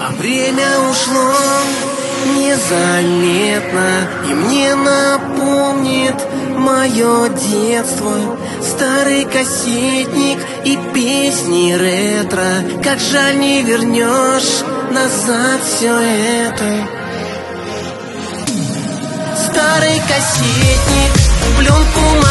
А время ушло незаметно, и мне напомнит мое детство. Старый кассетник и песни ретро. Как жаль, не вернешь назад все это. Старый кассетник, пленку